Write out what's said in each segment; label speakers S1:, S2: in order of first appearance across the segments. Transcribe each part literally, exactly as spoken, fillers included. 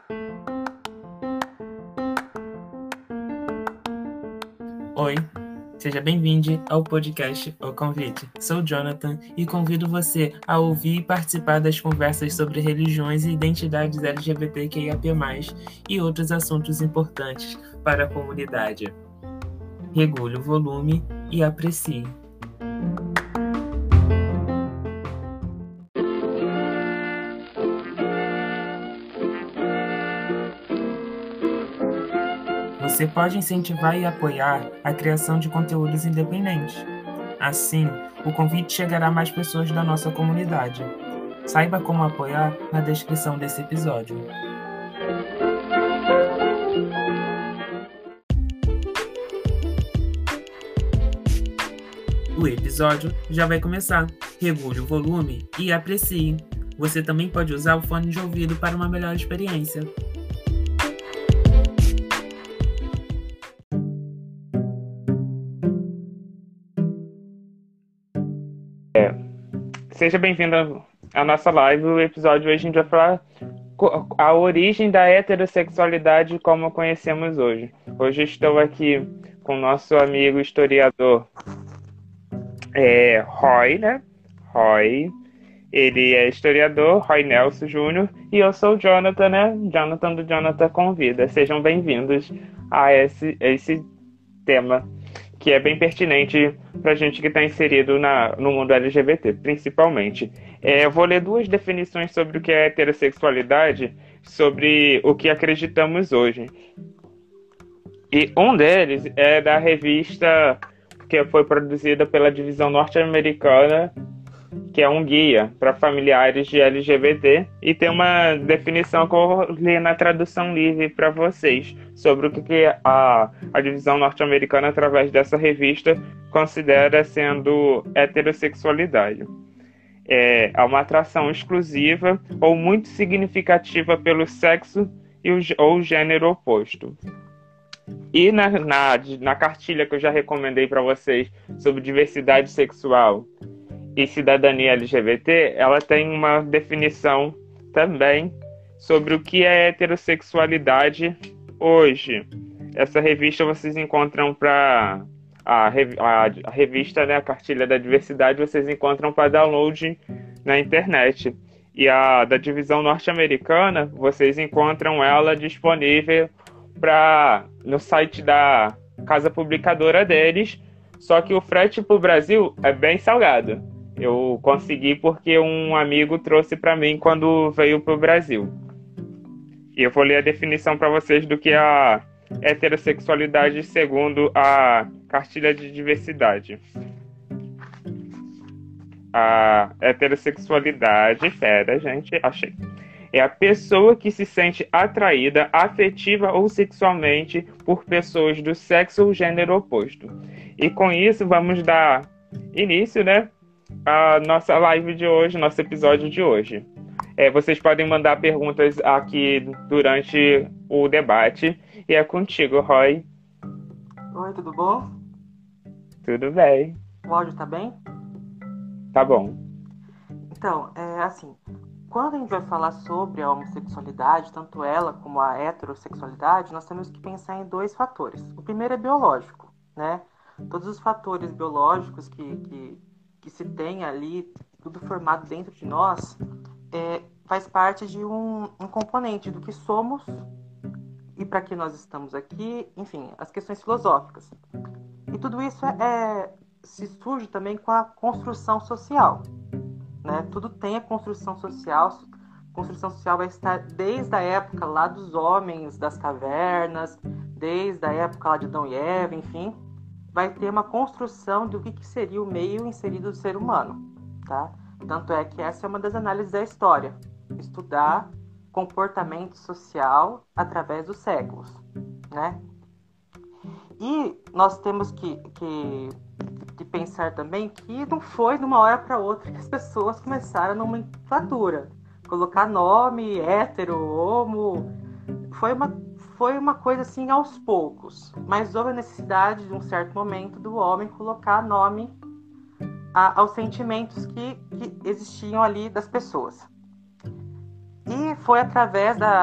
S1: Oi, seja bem-vindo ao podcast O Convite. Sou Jonathan e convido você a ouvir e participar das conversas sobre religiões e identidades L G B T Q I A P mais, e outros assuntos importantes para a comunidade. Regule o volume e aprecie. Você pode incentivar e apoiar a criação de conteúdos independentes. Assim, o convite chegará a mais pessoas da nossa comunidade. Saiba como apoiar na descrição desse episódio. O episódio já vai começar. Regule o volume e aprecie. Você também pode usar o fone de ouvido para uma melhor experiência. Seja bem-vindo à nossa live. O episódio de hoje a gente vai falar a origem da heterossexualidade como conhecemos hoje. Hoje estou aqui com o nosso amigo historiador é, Roy, né? Roy. Ele é historiador, Roy Nelson Júnior, e eu sou o Jonathan, né? Jonathan do Jonathan Convida. Sejam bem-vindos a esse, esse tema, que é bem pertinente para a gente que está inserido na, no mundo L G B T, principalmente. É, eu vou ler duas definições sobre o que é heterossexualidade, sobre o que acreditamos hoje. E um deles é da revista que foi produzida pela divisão norte-americana, que é um guia para familiares de L G B T, e tem uma definição que eu li na tradução livre para vocês, sobre o que a, a divisão norte-americana, através dessa revista, considera sendo heterossexualidade. É uma atração exclusiva ou muito significativa pelo sexo e o, ou gênero oposto. E na, na, na cartilha que eu já recomendei para vocês sobre diversidade sexual e cidadania L G B T, ela tem uma definição também sobre o que é heterossexualidade hoje. Essa revista vocês encontram para a, a, a revista, né, a cartilha da diversidade, vocês encontram para download na internet. E a da divisão norte-americana, vocês encontram ela disponível pra, no site da casa publicadora deles, só que o frete para o Brasil é bem salgado. Eu consegui porque um amigo trouxe para mim quando veio para o Brasil. E eu vou ler a definição para vocês do que é a heterossexualidade segundo a cartilha de diversidade. A heterossexualidade, pera, gente, achei. É a pessoa que se sente atraída afetiva ou sexualmente por pessoas do sexo ou gênero oposto. E com isso vamos dar início, né, a nossa live de hoje, nosso episódio de hoje. É, vocês podem mandar perguntas aqui durante o debate. E é contigo, Roy.
S2: Oi, tudo bom?
S1: Tudo bem.
S2: O áudio tá bem?
S1: Tá bom.
S2: Então, é assim, quando a gente vai falar sobre a homossexualidade, tanto ela como a heterossexualidade, nós temos que pensar em dois fatores. O primeiro é biológico, né? Todos os fatores biológicos que, que, que se tem ali, tudo formado dentro de nós, é, faz parte de um, um componente do que somos e para que nós estamos aqui, enfim, as questões filosóficas. E tudo isso é, é, se surge também com a construção social, né? Tudo tem a construção social. A construção social vai estar desde a época lá dos homens, das cavernas, desde a época lá de Adão e Eva, enfim, vai ter uma construção do que, que seria o meio inserido do ser humano, tá? Tanto é que essa é uma das análises da história, estudar comportamento social através dos séculos, né? E nós temos que, que, que pensar também que não foi de uma hora para outra que as pessoas começaram a nomenclatura, colocar nome, hétero, homo, foi uma, foi uma coisa assim aos poucos, mas houve a necessidade de um certo momento do homem colocar nome a, aos sentimentos que, que existiam ali das pessoas. E foi através da,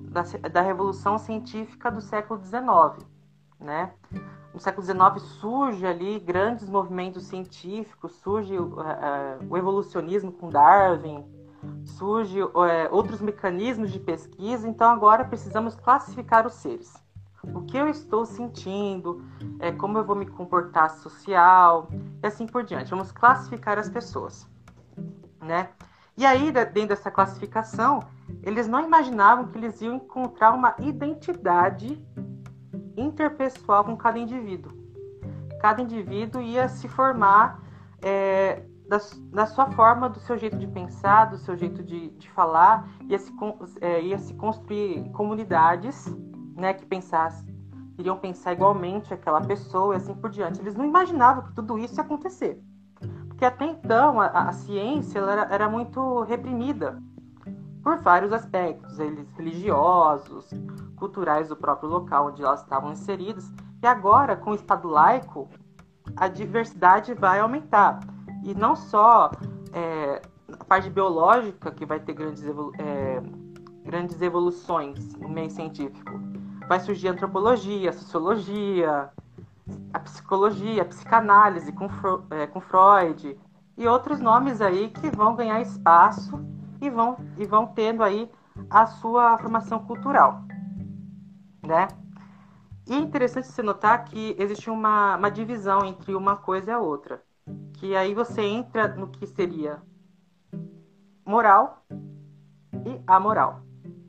S2: da, da Revolução Científica do século dezenove, né? No século dezenove surge ali grandes movimentos científicos, surge uh, uh, o evolucionismo com Darwin, surge uh, outros mecanismos de pesquisa, então agora precisamos classificar os seres. O que eu estou sentindo, é, como eu vou me comportar social, e assim por diante. Vamos classificar as pessoas, né? E aí, dentro dessa classificação, eles não imaginavam que eles iam encontrar uma identidade interpessoal com cada indivíduo. Cada indivíduo ia se formar é, da, da sua forma, do seu jeito de pensar, do seu jeito de, de falar, ia se, é, ia se construir comunidades, né, que pensassem, iriam pensar igualmente aquela pessoa e assim por diante. Eles não imaginavam que tudo isso ia acontecer. Porque até então a, a ciência ela era, era muito reprimida por vários aspectos, eles religiosos, culturais do próprio local onde elas estavam inseridas. E agora, com o Estado laico, a diversidade vai aumentar. E não só é, a parte biológica, que vai ter grandes, evolu- é, grandes evoluções no meio científico. Vai surgir a antropologia, a sociologia, a psicologia, a psicanálise com, Fro- é, com Freud e outros nomes aí que vão ganhar espaço e vão, e vão tendo aí a sua formação cultural, né? E é interessante você notar que existe uma, uma divisão entre uma coisa e a outra, que aí você entra no que seria moral e amoral.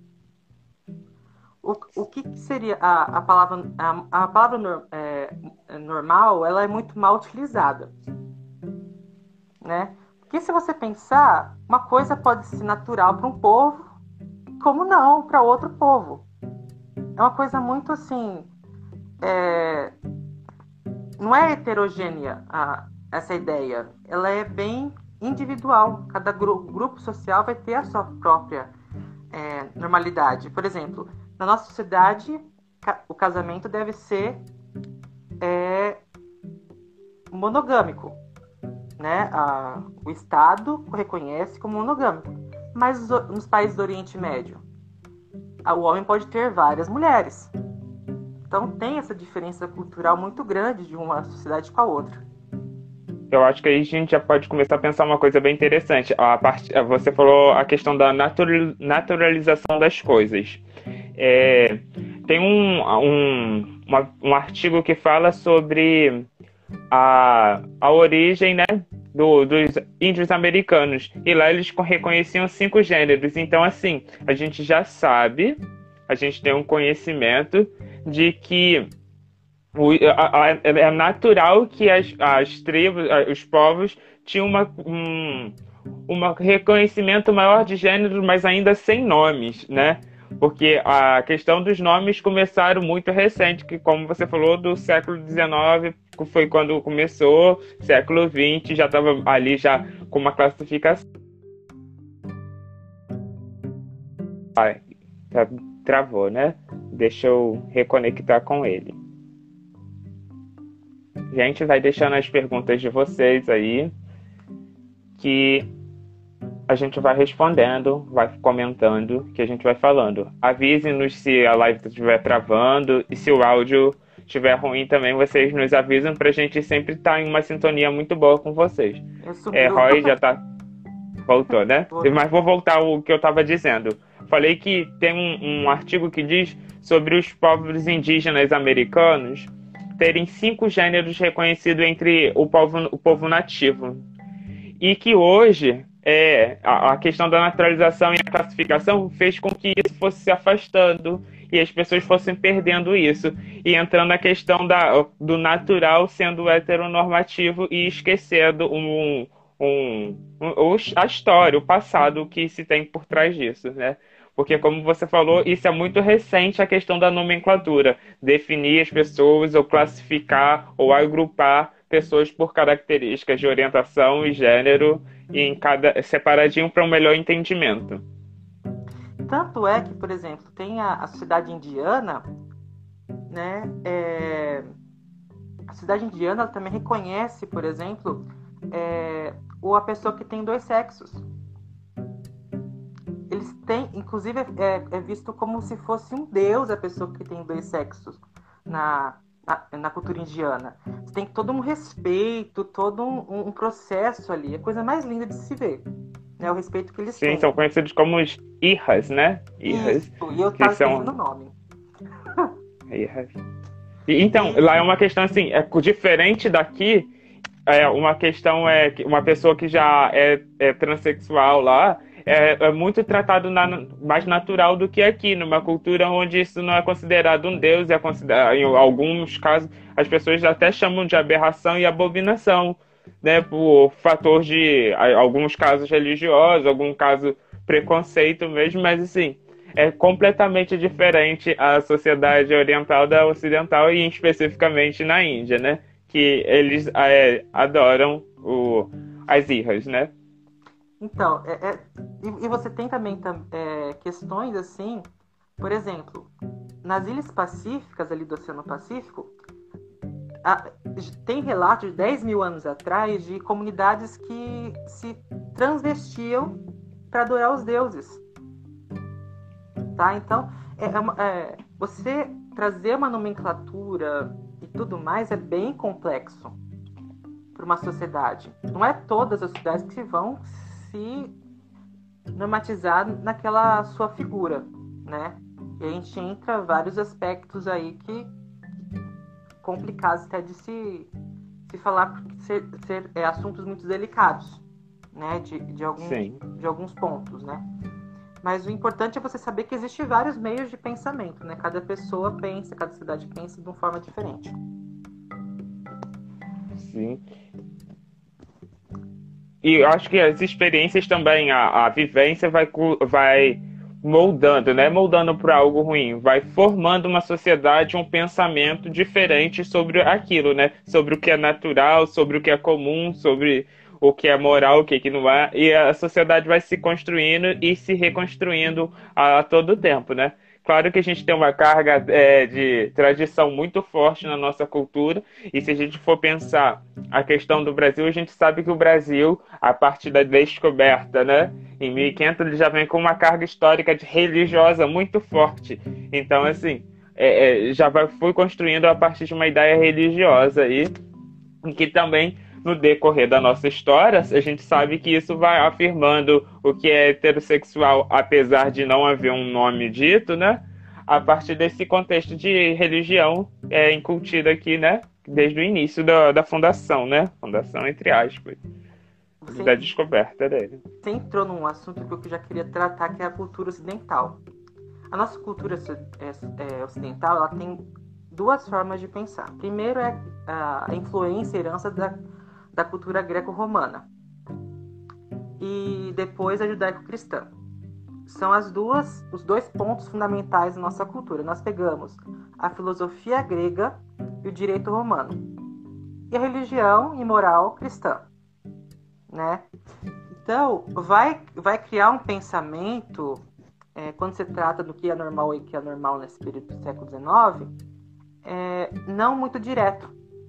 S2: O, o que seria a, a palavra, a, a palavra nor, é, normal, ela é muito mal utilizada, né? Porque se você pensar, uma coisa pode ser natural para um povo, como não para outro povo. É uma coisa muito assim, é, não é heterogênea a, essa ideia, ela é bem individual. Cada gru, grupo social vai ter a sua própria é, normalidade. Por exemplo, na nossa sociedade, o casamento deve ser é, monogâmico, né? A, o Estado reconhece como monogâmico. Mas nos países do Oriente Médio, o homem pode ter várias mulheres. Então tem essa diferença cultural muito grande de uma sociedade com a outra.
S1: Eu acho que aí a gente já pode começar a pensar uma coisa bem interessante. A parte, você falou a questão da natural, naturalização das coisas. É, tem um, um, uma, um artigo que fala sobre a, a origem, né, do, dos índios americanos. E lá eles reconheciam cinco gêneros. Então, assim, a gente já sabe, a gente tem um conhecimento de que o, a, a, é natural que as, as tribos, os povos tinham uma, um, um reconhecimento maior de gêneros, mas ainda sem nomes, né? Porque a questão dos nomes começaram muito recente, que como você falou, do século dezenove foi quando começou, século vinte já estava ali já com uma classificação. Ai, tá, travou, né? Deixa eu reconectar com ele. Gente, vai deixando as perguntas de vocês aí, que a gente vai respondendo, vai comentando, que a gente vai falando. Avise-nos se a live estiver travando e se o áudio estiver ruim também, vocês nos avisam pra gente sempre estar em uma sintonia muito boa com vocês. É, Roy já tá... Voltou, né? Mas vou voltar o que eu estava dizendo. Falei que tem um, um artigo que diz sobre os povos indígenas americanos terem cinco gêneros reconhecidos entre o povo, o povo nativo. E que hoje é, a, a questão da naturalização e a classificação fez com que isso fosse se afastando e as pessoas fossem perdendo isso. E entrando na questão da, do natural sendo heteronormativo e esquecendo um, um, um, a história, o passado que se tem por trás disso, né? Porque, como você falou, isso é muito recente, a questão da nomenclatura. Definir as pessoas, ou classificar, ou agrupar pessoas por características de orientação e gênero, e em cada, separadinho para um melhor entendimento.
S2: Tanto é que, por exemplo, tem a, a sociedade indiana, né? É, a sociedade indiana ela também reconhece, por exemplo, é, ou a pessoa que tem dois sexos. Eles tem, inclusive, é, é visto como se fosse um deus a pessoa que tem dois sexos na, na, na cultura indiana. Você tem todo um respeito, todo um, um processo ali. É a coisa mais linda de se ver, né? O respeito que eles
S1: Sim,
S2: têm.
S1: são conhecidos como os Ihas, né?
S2: Isso,
S1: Ihas,
S2: e eu
S1: que
S2: tava esquecendo o
S1: são...
S2: nome.
S1: Ihas. E, então, lá é
S2: E,
S1: uma questão assim, é co- diferente daqui, é uma questão é que uma pessoa que já é, é transexual lá é, é muito tratado na, mais natural do que aqui, numa cultura onde isso não é considerado um deus, é considerado, em alguns casos as pessoas até chamam de aberração e abominação, né, por fator de a- alguns casos religiosos, algum caso preconceito mesmo, mas assim, é completamente diferente a sociedade oriental da ocidental e especificamente na Índia, né? Que eles é, adoram o, as irras, né?
S2: então, é, é- e, e você tem também tam- é, questões assim, por exemplo, nas ilhas pacíficas ali do Oceano Pacífico, a- tem relatos de dez mil anos atrás de comunidades que se transvestiam para adorar os deuses, tá? Então, é, é uma- é, você trazer uma nomenclatura e tudo mais é bem complexo para uma sociedade. Não é todas as sociedades que vão se normatizar naquela sua figura, né? E a gente entra vários aspectos aí que complicados até de se, se falar, porque ser, ser é, assuntos muito delicados, né? De, de, alguns,
S1: Sim.
S2: de alguns pontos, né? Mas o importante é você saber que existem vários meios de pensamento, né? Cada pessoa pensa, cada cidade pensa de uma forma diferente.
S1: Sim. E eu acho que as experiências também, a, a vivência vai, cu- vai moldando, né? Moldando para algo ruim, vai formando uma sociedade, um pensamento diferente sobre aquilo, né? Sobre o que é natural, sobre o que é comum, sobre o que é moral, o que, que não é. E a sociedade vai se construindo e se reconstruindo a, a todo tempo, né? Claro que a gente tem uma carga é, de tradição muito forte na nossa cultura, e se a gente for pensar a questão do Brasil, a gente sabe que o Brasil, a partir da descoberta, né, em mil e quinhentos, ele já vem com uma carga histórica de religiosa muito forte. Então, assim, é, é, já vai, foi construindo a partir de uma ideia religiosa aí, e que também, no decorrer da nossa história, a gente sabe que isso vai afirmando o que é heterossexual, apesar de não haver um nome dito, né? A partir desse contexto de religião é, incutido aqui, né? Desde o início da, da fundação, né? Fundação, entre aspas,
S2: Você,
S1: da descoberta dele.
S2: você entrou num assunto que eu já queria tratar, que é a cultura ocidental. A nossa cultura é, ocidental, ela tem duas formas de pensar. Primeiro é a influência e herança da, da cultura greco-romana. E depois a judaico-cristã. São as duas, os dois pontos fundamentais da nossa cultura. Nós pegamos a filosofia grega e o direito romano. E a religião e moral cristã, né? Então, vai, vai criar um pensamento, é, quando se trata do que é normal e o que é normal nesse período do século dezenove, é, não muito direto.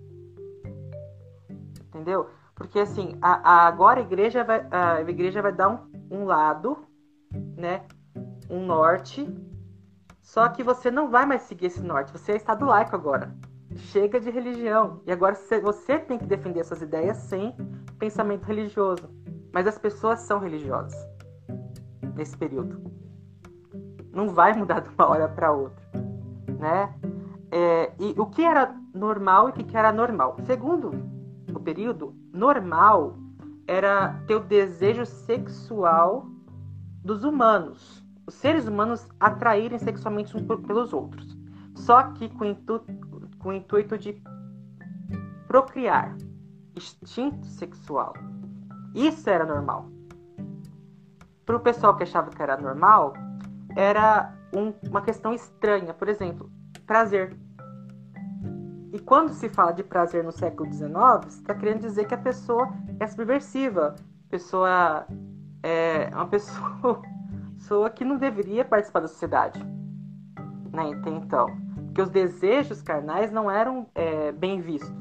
S2: Entendeu? Porque, assim, a, a, agora a igreja vai, a igreja vai dar um, um lado, né? Um norte, só que você não vai mais seguir esse norte. Você é Estado laico agora. Chega de religião. E agora você tem que defender suas ideias sem pensamento religioso. Mas as pessoas são religiosas nesse período. Não vai mudar de uma hora para outra, né? É, e o que era normal e o que era anormal? Segundo o período, normal era ter o desejo sexual dos humanos. Os seres humanos atraírem sexualmente uns pelos outros. Só que com o intuito, com o intuito de procriar. Instinto sexual. Isso era normal. Para o pessoal que achava que era normal, era um, uma questão estranha. Por exemplo, prazer. E quando se fala de prazer no século dezenove, você está querendo dizer que a pessoa é subversiva. A pessoa é uma pessoa, pessoa que não deveria participar da sociedade. Né? Então, porque os desejos carnais não eram é, bem vistos.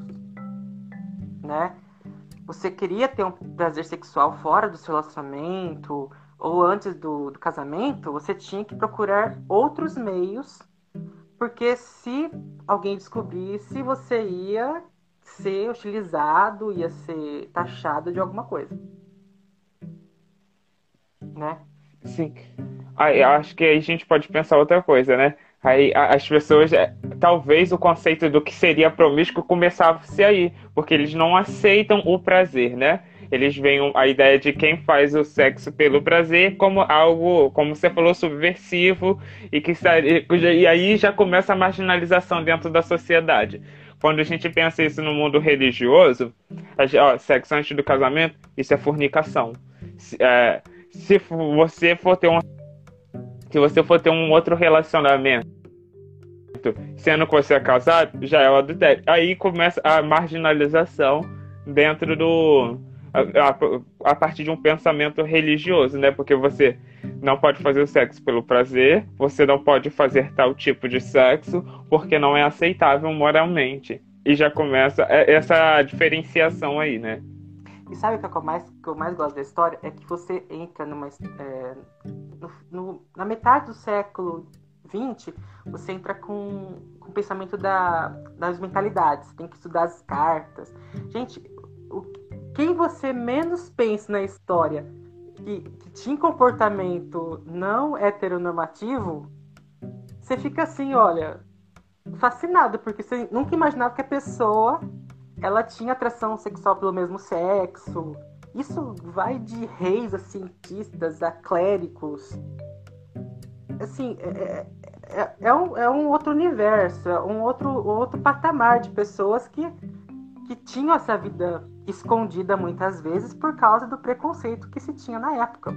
S2: Né? Você queria ter um prazer sexual fora do seu relacionamento, ou antes do, do casamento, você tinha que procurar outros meios, porque se alguém descobrisse, você ia ser utilizado, ia ser taxado de alguma coisa, né?
S1: Sim. Aí, eu acho que aí a gente pode pensar outra coisa, né? Aí a- as pessoas, é, talvez o conceito do que seria promíscuo começasse aí, porque eles não aceitam o prazer, né? Eles veem a ideia de quem faz o sexo pelo prazer como algo, como você falou, subversivo e que estaria- e aí já começa a marginalização dentro da sociedade. Quando a gente pensa isso no mundo religioso, a gente- ó, sexo antes do casamento, isso é fornicação. Se, é, se você for ter um se você for ter um outro relacionamento, sendo que você é casado, já é o adultério. Aí começa a marginalização dentro do. A, a, a partir de um pensamento religioso, né? Porque você não pode fazer o sexo pelo prazer, você não pode fazer tal tipo de sexo, porque não é aceitável moralmente. E já começa essa diferenciação aí, né?
S2: E sabe o que, é que, eu mais, que eu mais gosto da história? É que você entra numa. É, no, no, na metade do século vinte, você entra com, com o pensamento da, das mentalidades. Você tem que estudar as cartas. Gente, o, quem você menos pensa na história que, que tinha comportamento não heteronormativo, você fica assim, olha, fascinado, porque você nunca imaginava que a pessoa ela tinha atração sexual pelo mesmo sexo. Isso vai de reis a cientistas, a clérigos. Assim, é, é, é, um, é um outro universo, é um outro, outro patamar de pessoas que, que tinham essa vida escondida muitas vezes por causa do preconceito que se tinha na época.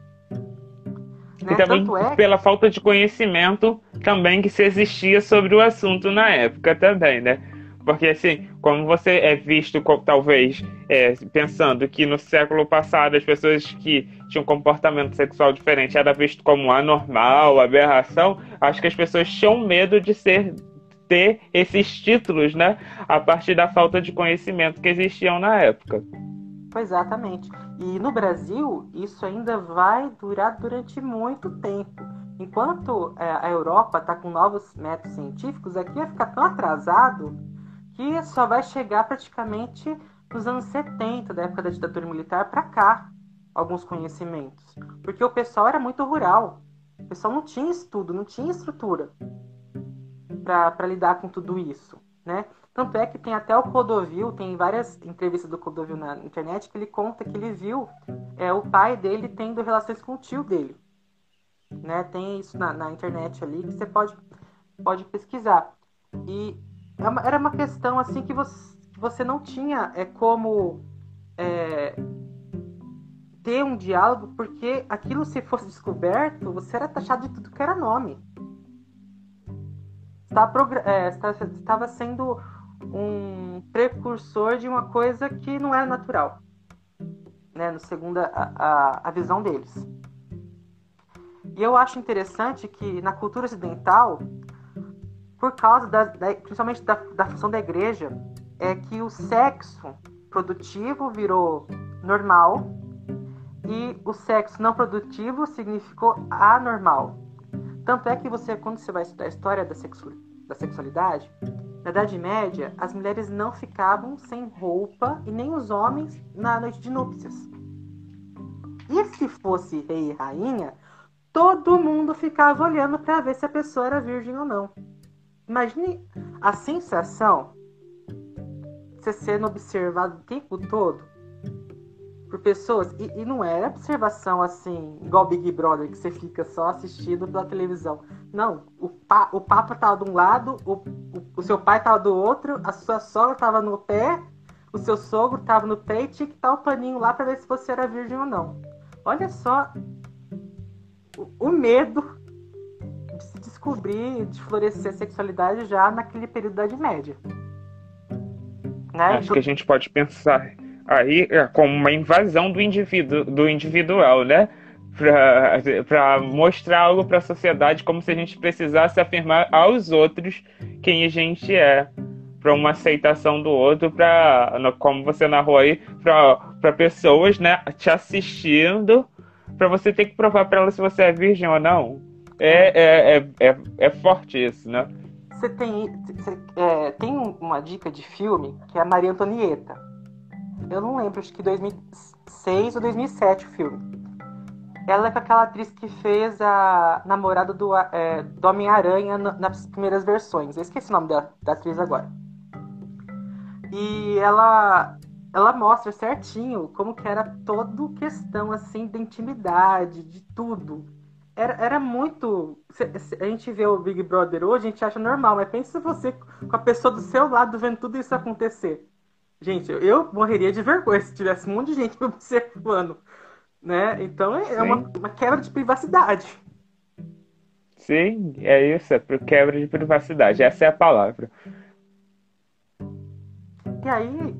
S1: E
S2: Né?
S1: também
S2: Tanto é
S1: pela falta de conhecimento também que se existia sobre o assunto na época também, né? Porque assim, como você é visto, talvez, é, pensando que no século passado as pessoas que tinham comportamento sexual diferente era visto como anormal, aberração, acho que as pessoas tinham medo de ser ter esses títulos, né? A partir da falta de conhecimento que existiam na época.
S2: Exatamente. E no Brasil, isso ainda vai durar durante muito tempo. Enquanto é, a Europa está com novos métodos científicos, aqui vai ficar tão atrasado que só vai chegar praticamente nos anos setenta, da época da ditadura militar, para cá, alguns conhecimentos. Porque o pessoal era muito rural. O pessoal não tinha estudo, não tinha estrutura para lidar com tudo isso, né? Tanto é que tem até o Clodovil, tem várias entrevistas do Clodovil na internet que ele conta que ele viu é, o pai dele tendo relações com o tio dele. Né? Tem isso na, na internet ali que você pode, pode pesquisar. E é uma, era uma questão assim que você, que você não tinha é, como é, ter um diálogo, porque aquilo, se fosse descoberto, você era taxado de tudo que era nome. Estava, é, estava sendo um precursor de uma coisa que não era natural, né? No segundo a, a, a visão deles. E eu acho interessante que na cultura ocidental, por causa da, da, principalmente da, da função da igreja, é que o sexo produtivo virou normal e o sexo não produtivo significou anormal. Tanto é que você, quando você vai estudar a história da, sexu, da sexualidade, na Idade Média, as mulheres não ficavam sem roupa e nem os homens na noite de núpcias. E se fosse rei e rainha, todo mundo ficava olhando para ver se a pessoa era virgem ou não. Imagine a sensação de você sendo observado o tempo todo por pessoas. E, e não era observação assim, igual Big Brother, que você fica só assistindo pela televisão. Não, o, pa, o Papa tava de um lado, o, o, o seu pai tava do outro, a sua sogra tava no pé, o seu sogro tava no pé e tinha que estar o paninho lá para ver se você era virgem ou não. Olha só o, o medo de se descobrir, de florescer a sexualidade já naquele período da Idade Média. Né?
S1: Acho que a gente pode pensar aí como uma invasão do indivíduo, do individual, né? Para mostrar algo para a sociedade, como se a gente precisasse afirmar aos outros quem a gente é, para uma aceitação do outro, para, como você narrou aí, para pessoas, né, te assistindo pra você ter que provar pra ela se você é virgem ou não. É, é, é, é, é forte isso, né?
S2: Você tem, você, é, tem uma dica de filme que é a Maria Antonieta. Eu não lembro, acho que dois mil e seis ou dois mil e sete o filme. Ela é com aquela atriz que fez a namorada do, é, do Homem-Aranha nas primeiras versões. Eu esqueci o nome da, da atriz agora. E ela, ela mostra certinho como que era toda questão assim de intimidade, de tudo. Era, era muito... A gente vê o Big Brother hoje, a gente acha normal, mas pensa você com a pessoa do seu lado vendo tudo isso acontecer. Gente, eu, eu morreria de vergonha se tivesse um monte de gente me observando, né? Então é uma, uma quebra de privacidade.
S1: Sim, é isso, é quebra de privacidade, essa é a palavra.
S2: E aí,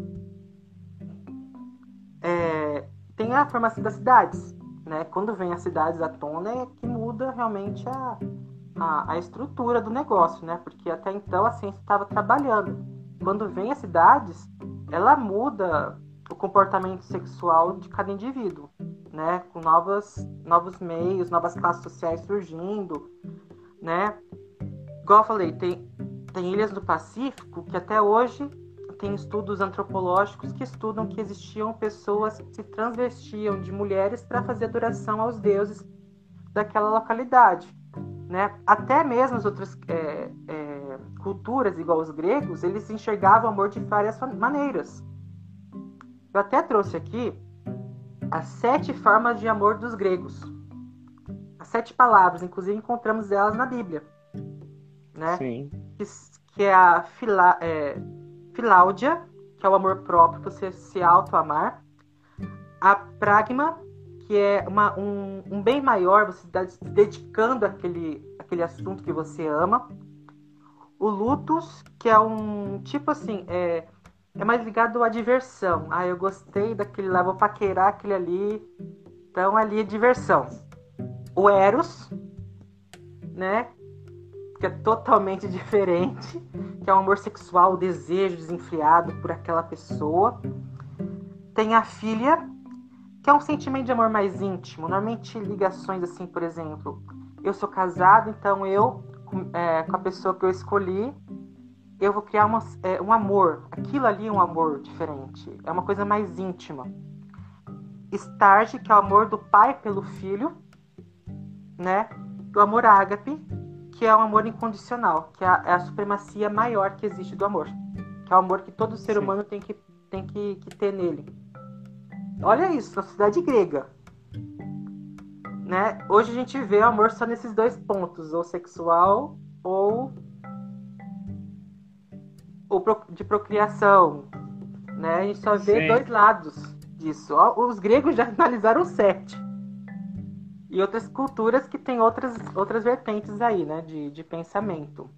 S2: é, tem a formação das cidades, né? Quando vem as cidades à tona é que muda realmente a, a, a estrutura do negócio, né? Porque até então a ciência estava trabalhando. Quando vem as cidades, ela muda o comportamento sexual de cada indivíduo, né? Com novas, novos meios, novas classes sociais surgindo, né? Igual eu falei, tem, tem ilhas do Pacífico que até hoje tem estudos antropológicos que estudam que existiam pessoas que se transvestiam de mulheres para fazer adoração aos deuses daquela localidade, né? Até mesmo as outras é, é, culturas, igual os gregos, eles enxergavam o amor de várias maneiras. Eu até trouxe aqui as sete formas de amor dos gregos. As sete palavras, inclusive encontramos elas na Bíblia, né?
S1: Sim.
S2: Que, que é a fila, é, filáudia, que é o amor próprio, você se auto-amar. A pragma, que é uma, um, um bem maior, você está se dedicando àquele, àquele assunto que você ama. O lutus, que é um tipo assim, é, é mais ligado à diversão. Ah, eu gostei daquele lá, vou paquerar aquele ali. Então ali é diversão. O eros, né? Que é totalmente diferente, que é o amor sexual, o desejo desenfreado por aquela pessoa. Tem a filia, que é um sentimento de amor mais íntimo. Normalmente ligações assim, por exemplo, eu sou casado, então eu, é, com a pessoa que eu escolhi, eu vou criar uma, é, um amor. Aquilo ali é um amor diferente, é uma coisa mais íntima. Starge, que é o amor do pai pelo filho, né? O amor ágape, que é o amor incondicional, que é a, é a supremacia maior que existe do amor, que é o amor que todo ser
S1: Sim.
S2: humano tem que, tem que, que ter nele. Olha isso, na sociedade grega, né? Hoje a gente vê o amor só nesses dois pontos, ou sexual ou, ou pro, de procriação, né? A gente só vê
S1: Sim.
S2: dois lados disso. Os gregos já analisaram sete. E outras culturas que têm outras, outras vertentes aí, né? De, de pensamento.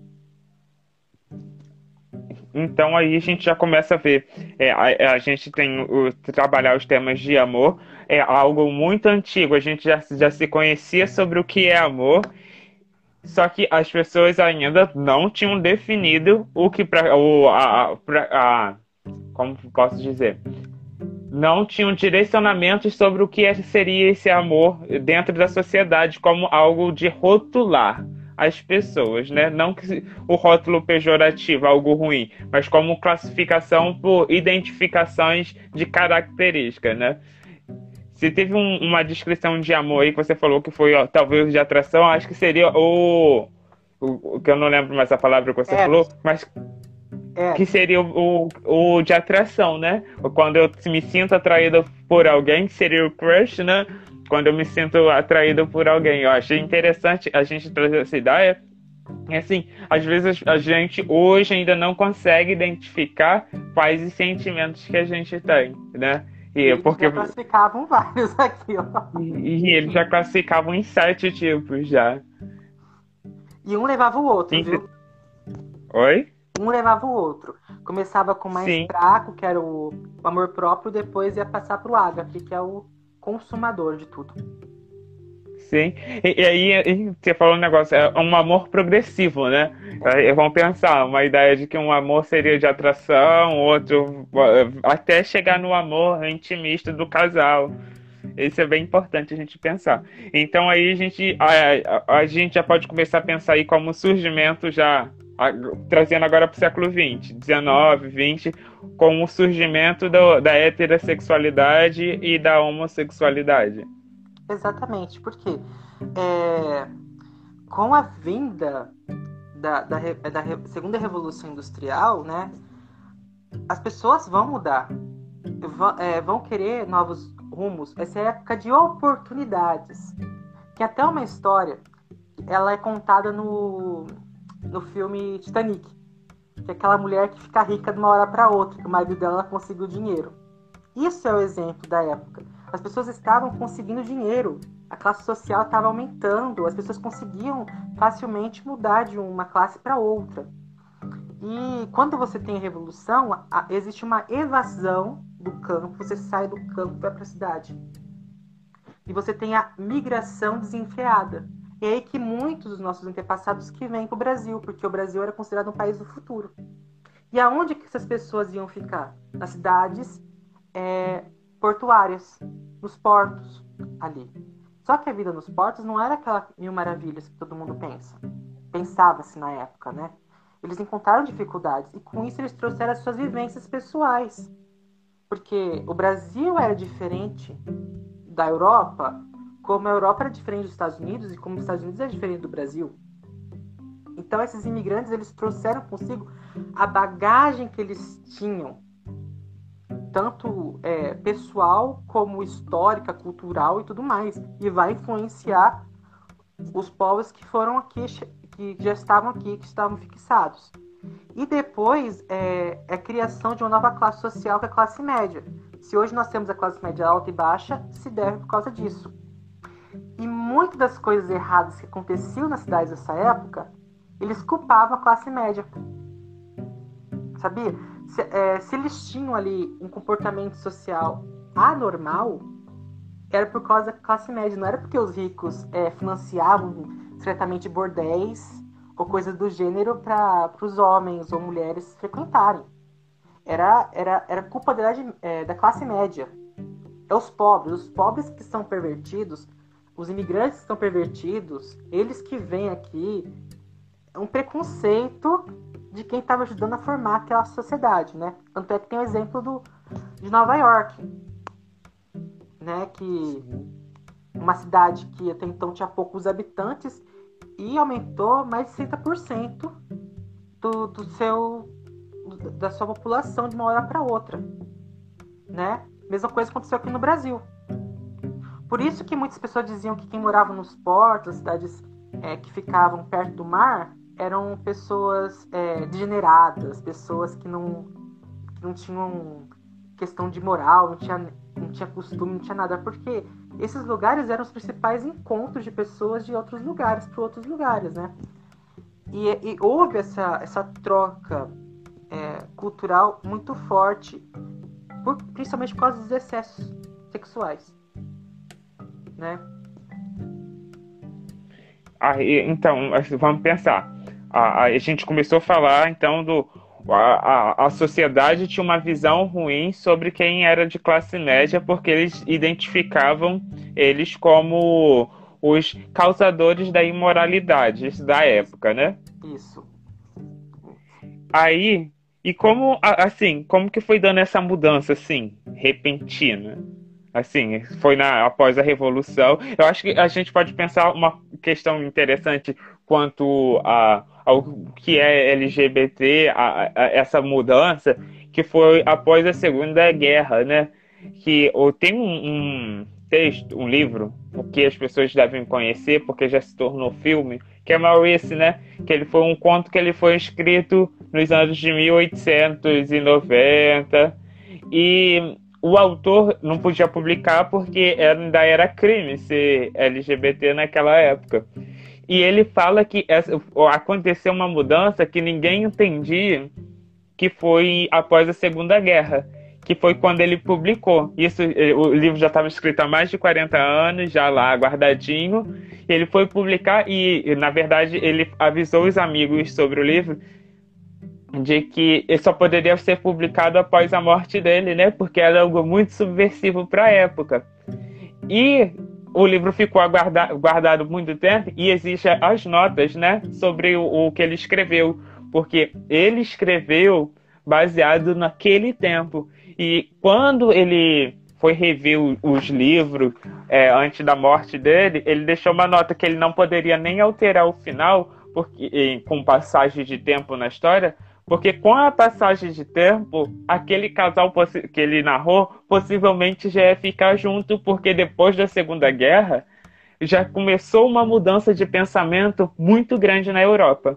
S1: Então aí a gente já começa a ver, é, a, a gente tem o trabalhar os temas de amor, é algo muito antigo, a gente já, já se conhecia sobre o que é amor, só que as pessoas ainda não tinham definido o que para o a, pra, a como posso dizer, não tinham direcionamentos sobre o que seria esse amor dentro da sociedade como algo de rotular as pessoas, né? Não que o rótulo pejorativo, algo ruim, mas como classificação por identificações de características, né? Se teve um, uma descrição de amor aí que você falou que foi, ó, talvez de atração, acho que seria o, o, o que eu não lembro mais a palavra que você
S2: É.
S1: falou, mas
S2: É.
S1: que seria o, o, o de atração, né? Quando eu me sinto atraído por alguém, seria o crush, né? Quando eu me sinto atraído por alguém. Eu achei interessante a gente trazer essa ideia. E assim, às vezes a gente hoje ainda não consegue identificar quais os sentimentos que a gente tem, né? E
S2: Eles
S1: porque
S2: já classificavam vários aqui, ó.
S1: e, e eles já classificavam em sete tipos já.
S2: E um levava o outro,
S1: Ent...
S2: viu?
S1: Oi?
S2: Um levava o outro. Começava com o mais
S1: Sim.
S2: fraco, que era o, o amor próprio, depois ia passar pro ágape, que é o consumador de tudo.
S1: Sim. E, e aí você falou um negócio, é um amor progressivo, né? Aí vamos pensar, uma ideia de que um amor seria de atração, outro até chegar no amor intimista do casal. Isso é bem importante a gente pensar. Então aí a gente, a, a, a gente já pode começar a pensar aí como surgimento já, a, trazendo agora para o século vinte, dezenove, vinte, com o surgimento do, da heterossexualidade e da homossexualidade.
S2: Exatamente, porque é, com a vinda da, da, da segunda revolução industrial, né, as pessoas vão mudar, vão, é, vão querer novos rumos. Essa é a época de oportunidades. Tem até uma história, ela é contada no, no filme Titanic, que é aquela mulher que fica rica de uma hora para outra, que o marido dela conseguiu dinheiro. Isso é o exemplo da época. As pessoas estavam conseguindo dinheiro, a classe social estava aumentando, as pessoas conseguiam facilmente mudar de uma classe para outra. E quando você tem a revolução, existe uma evasão do campo, você sai do campo e vai para a cidade. E você tem a migração desenfreada. E é aí que muitos dos nossos antepassados que vêm para o Brasil, porque o Brasil era considerado um país do futuro. E aonde que essas pessoas iam ficar? Nas cidades é, portuárias, nos portos ali. Só que a vida nos portos não era aquela mil maravilhas que todo mundo pensa. Pensava-se na época, né? Eles encontraram dificuldades e com isso eles trouxeram as suas vivências pessoais. Porque o Brasil era diferente da Europa, como a Europa era diferente dos Estados Unidos e como os Estados Unidos é diferente do Brasil. Então esses imigrantes, eles trouxeram consigo a bagagem que eles tinham, tanto é, pessoal como histórica, cultural e tudo mais, e vai influenciar os povos que foram aqui, que já estavam aqui, que estavam fixados. E depois é, é a criação de uma nova classe social, que é a classe média. Se hoje nós temos a classe média alta e baixa, se deve por causa disso. E muitas das coisas erradas que aconteciam nas cidades dessa época, eles culpavam a classe média. Sabia? Se, é, se eles tinham ali um comportamento social anormal, era por causa da classe média, não era porque os ricos é, financiavam diretamente bordéis ou coisas do gênero para os homens ou mulheres frequentarem. Era, era, era culpa da, é, da classe média. É os pobres, os pobres que são pervertidos, os imigrantes que estão pervertidos, eles que vêm aqui, é um preconceito de quem estava ajudando a formar aquela sociedade, né? Tanto é que tem o exemplo do, de Nova York, né? Que uma cidade que até então tinha poucos habitantes e aumentou mais de sessenta por cento do, do seu, da sua população de uma hora para outra, né? Mesma coisa aconteceu aqui no Brasil. Por isso que muitas pessoas diziam que quem morava nos portos, cidades é, que ficavam perto do mar, eram pessoas é, degeneradas, pessoas que não, que não tinham questão de moral, não tinha, não tinha costume, não tinha nada, porque esses lugares eram os principais encontros de pessoas de outros lugares para outros lugares, né? E, e houve essa, essa troca é, cultural muito forte, por, principalmente por causa dos excessos sexuais, né?
S1: Ah, então, vamos pensar. A, a gente começou a falar, então, do a, a, a sociedade tinha uma visão ruim sobre quem era de classe média, porque eles identificavam eles como os causadores da imoralidade da época, né?
S2: Isso.
S1: Aí, e como, assim, como que foi dando essa mudança, assim, repentina? Assim, foi na, após a Revolução. Eu acho que a gente pode pensar uma questão interessante quanto a, ao que é L G B T, a, a, essa mudança, que foi após a Segunda Guerra, né? Que ou, tem um, um texto, um livro, que as pessoas devem conhecer, porque já se tornou filme, que é Maurice, né? Que ele foi um conto que ele foi escrito nos anos de mil oitocentos e noventa, e o autor não podia publicar porque ainda era crime ser L G B T naquela época. E ele fala que essa, aconteceu uma mudança que ninguém entendia, que foi após a Segunda Guerra, que foi quando ele publicou. Isso, o livro já estava escrito há mais de quarenta anos, já lá guardadinho. Ele foi publicar e, na verdade, ele avisou os amigos sobre o livro de que ele só poderia ser publicado após a morte dele, né? Porque era algo muito subversivo para a época. E o livro ficou aguarda, guardado muito tempo e existem as notas, né, sobre o, o que ele escreveu, porque ele escreveu baseado naquele tempo. E quando ele foi rever os livros é, antes da morte dele, ele deixou uma nota que ele não poderia nem alterar o final, porque, com passagem de tempo na história, porque com a passagem de tempo, aquele casal que ele narrou possivelmente já ia ficar junto, porque depois da Segunda Guerra já começou uma mudança de pensamento muito grande na Europa.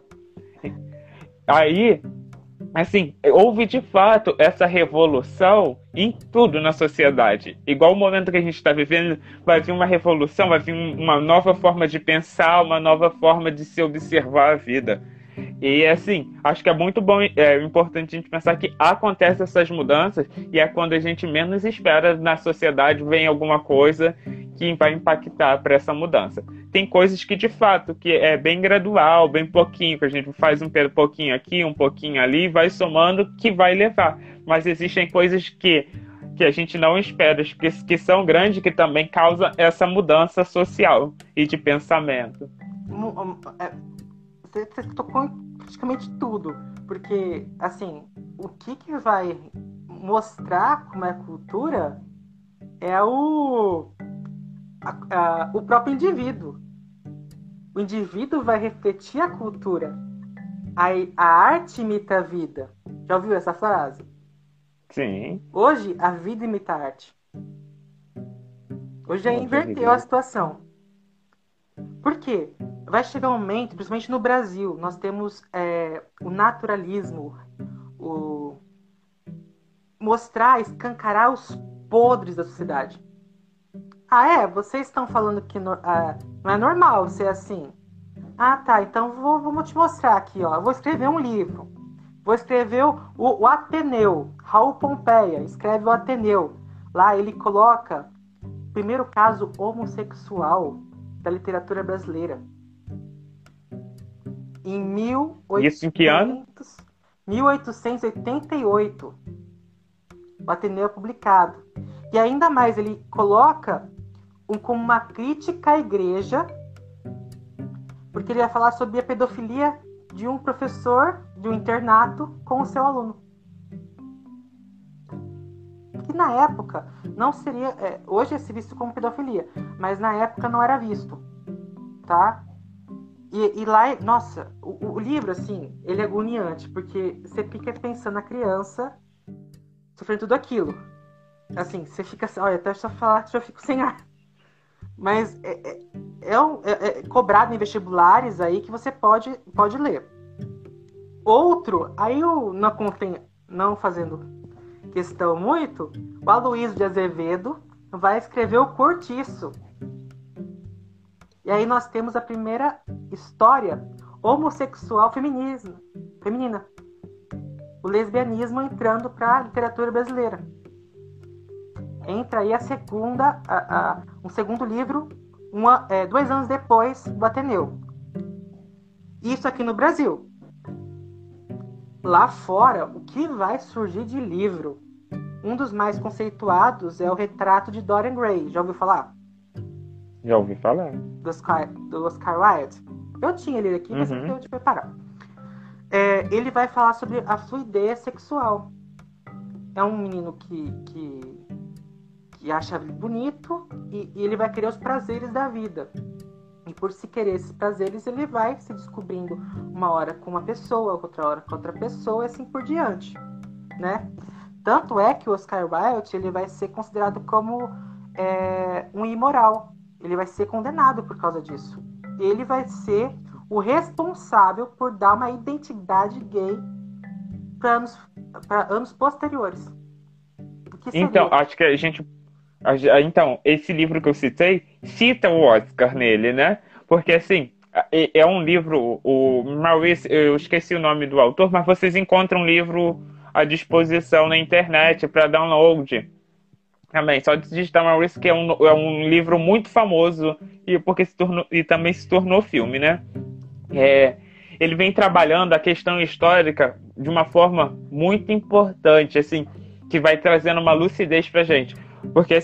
S1: Aí, assim, houve de fato essa revolução em tudo na sociedade. Igual o momento que a gente está vivendo, vai vir uma revolução, vai vir uma nova forma de pensar, uma nova forma de se observar a vida. E assim, acho que é muito bom, é importante a gente pensar que acontecem essas mudanças e é quando a gente menos espera na sociedade vem alguma coisa que vai impactar para essa mudança. Tem coisas que de fato que é bem gradual, bem pouquinho, que a gente faz um pouquinho aqui, um pouquinho ali, vai somando, que vai levar. Mas existem coisas que, que a gente não espera, que, que são grandes, que também causam essa mudança social e de pensamento.
S2: Você, você tocou em praticamente tudo, porque, assim, o que, que vai mostrar como é cultura é o, a, a, o próprio indivíduo. O indivíduo vai refletir a cultura. A, a arte imita a vida. Já ouviu essa frase?
S1: Sim.
S2: Hoje, a vida imita a arte. Hoje já inverteu a situação. Por quê? Vai chegar um momento, principalmente no Brasil, nós temos é, o naturalismo, o mostrar, escancarar os podres da sociedade. Ah, é? Vocês estão falando que no, ah, não é normal ser assim? Ah, tá, então vou, vou te mostrar aqui, ó. Eu vou escrever um livro. Vou escrever o, o, o Ateneu. Raul Pompeia escreve o Ateneu. Lá ele coloca o primeiro caso homossexual da literatura brasileira. Em mil oitocentos...
S1: Isso em que ano?
S2: mil oitocentos e oitenta e oito. O Ateneu é publicado. E ainda mais, ele coloca um, como uma crítica à igreja, porque ele vai falar sobre a pedofilia de um professor de um internato com o seu aluno. Que na época não seria... É, hoje é visto como pedofilia, mas na época não era visto. Tá? E, e lá, nossa, o, o livro, assim, ele é agoniante, porque você fica pensando na criança sofrendo tudo aquilo. Assim, você fica assim, olha, até só falar que já fico sem ar. Mas é, é, é, um, é, é cobrado em vestibulares aí que você pode, pode ler. Outro, aí eu não, contém, não fazendo questão muito, o Aloysio de Azevedo vai escrever O Cortiço. E aí nós temos a primeira história homossexual feminismo, feminina. O lesbianismo entrando para a literatura brasileira. Entra aí a segunda, a, a, um segundo livro, uma, é, dois anos depois do Ateneu. Isso aqui no Brasil. Lá fora, o que vai surgir de livro? Um dos mais conceituados é o Retrato de Dorian Gray. Já ouviu falar?
S1: Já ouvi falar.
S2: Do Oscar, do Oscar Wilde. Eu tinha ele aqui, mas
S1: Uhum.
S2: eu te preparar. É, ele vai falar sobre a fluidez sexual. É um menino que, que, que acha bonito e, e ele vai querer os prazeres da vida. E por se querer esses prazeres, ele vai se descobrindo uma hora com uma pessoa, outra hora com outra pessoa, e assim por diante, né? Tanto é que o Oscar Wilde ele vai ser considerado como é, um imoral. Ele vai ser condenado por causa disso. Ele vai ser o responsável por dar uma identidade gay para anos, para anos posteriores.
S1: Então, acho que a gente... Então, esse livro que eu citei cita o Oscar nele, né? Porque, assim, é um livro... O Maurice, eu esqueci o nome do autor, mas vocês encontram um livro à disposição na internet para download. Também, só de digitar Maurice, que é um, é um livro muito famoso e, porque se tornou, e também se tornou filme, né? É, ele vem trabalhando a questão histórica de uma forma muito importante, assim, que vai trazendo uma lucidez pra gente. Porque, assim,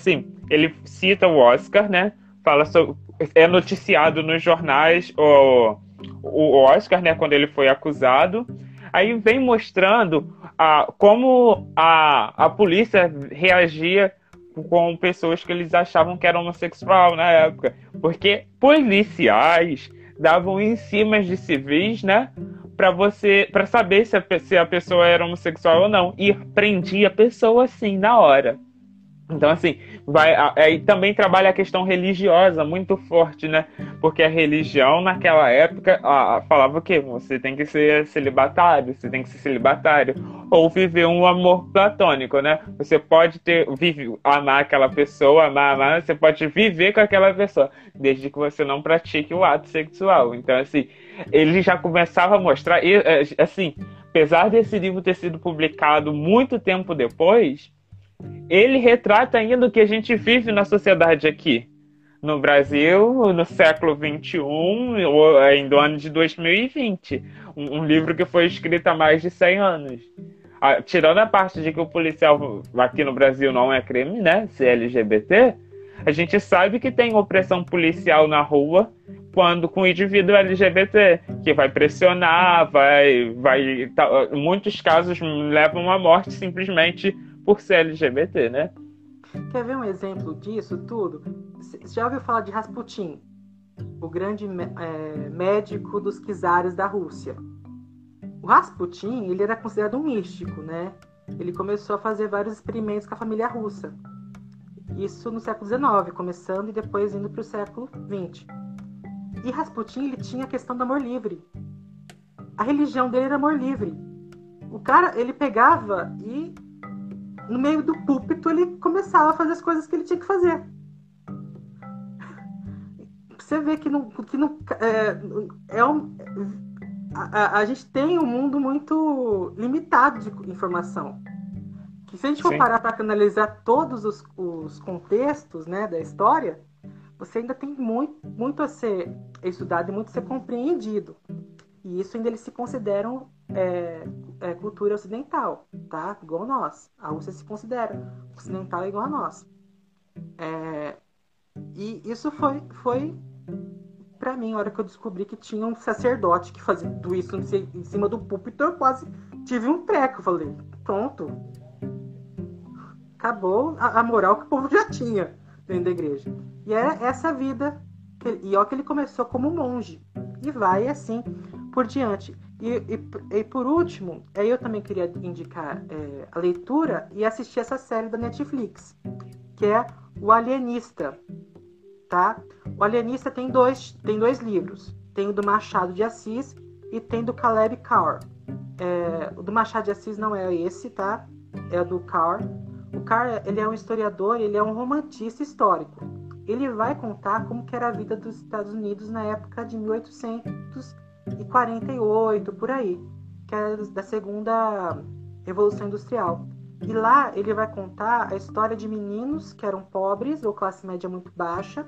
S1: ele cita o Oscar, né? Fala sobre, é noticiado nos jornais o, o Oscar, né? Quando ele foi acusado. Aí vem mostrando a, como a, a polícia reagia com pessoas que eles achavam que eram homossexual na época. Porque policiais davam em cima de civis, né? Para você, para saber se a, se a pessoa era homossexual ou não. E prendia a pessoa assim, na hora. Então, assim, vai, aí também trabalha a questão religiosa muito forte, né? Porque a religião, naquela época, a, a, falava o quê? Você tem que ser celibatário, você tem que ser celibatário. Ou viver um amor platônico, né? Você pode ter, vive, amar aquela pessoa, amar, amar, você pode viver com aquela pessoa, desde que você não pratique o ato sexual. Então, assim, ele já começava a mostrar, e, assim, apesar desse livro ter sido publicado muito tempo depois, ele retrata ainda o que a gente vive na sociedade aqui no Brasil, no século vinte e um, ou ainda no ano de dois mil e vinte. Um, um livro que foi escrito há mais de cem anos. Ah, tirando a parte de que o policial aqui no Brasil não é crime, né? Ser L G B T, a gente sabe que tem opressão policial na rua quando com o indivíduo L G B T, que vai pressionar, vai, vai, tá, muitos casos levam à morte simplesmente por ser L G B T, né?
S2: Quer ver um exemplo disso tudo? Você já ouviu falar de Rasputin, o grande é, médico dos czares da Rússia? O Rasputin, ele era considerado um místico, né? Ele começou a fazer vários experimentos com a família russa. Isso no século dezenove, começando e depois indo para o século vinte. E Rasputin, ele tinha a questão do amor livre. A religião dele era amor livre. O cara, ele pegava e no meio do púlpito ele começava a fazer as coisas que ele tinha que fazer. Você vê que não, que não é, é um, a, a gente tem um mundo muito limitado de informação. Que se a gente for Sim. parar para analisar todos os, os contextos, né, da história, você ainda tem muito, muito a ser estudado e muito a ser compreendido. E isso ainda eles se consideram é, é, cultura ocidental, tá? Igual nós. A Rússia se considera ocidental igual a nós. É, e isso foi, foi para mim, a hora que eu descobri que tinha um sacerdote que fazia tudo isso em cima do púlpito, eu quase tive um treco. Eu falei, pronto. Acabou a, a moral que o povo já tinha dentro da igreja. E é essa vida. Que, e olha que ele começou como monge. E vai assim por diante. E, e, e por último, eu também queria indicar é, a leitura e assistir essa série da Netflix, que é O Alienista. Tá? O Alienista tem dois, tem dois livros. Tem o do Machado de Assis e tem do Caleb Carr. É, o do Machado de Assis não é esse, tá? É o do Carr. O Carr, ele é um historiador, ele é um romantista histórico. Ele vai contar como que era a vida dos Estados Unidos na época de mil oitocentos e quarenta e oito, por aí, que é da segunda Revolução Industrial. E lá ele vai contar a história de meninos que eram pobres ou classe média muito baixa,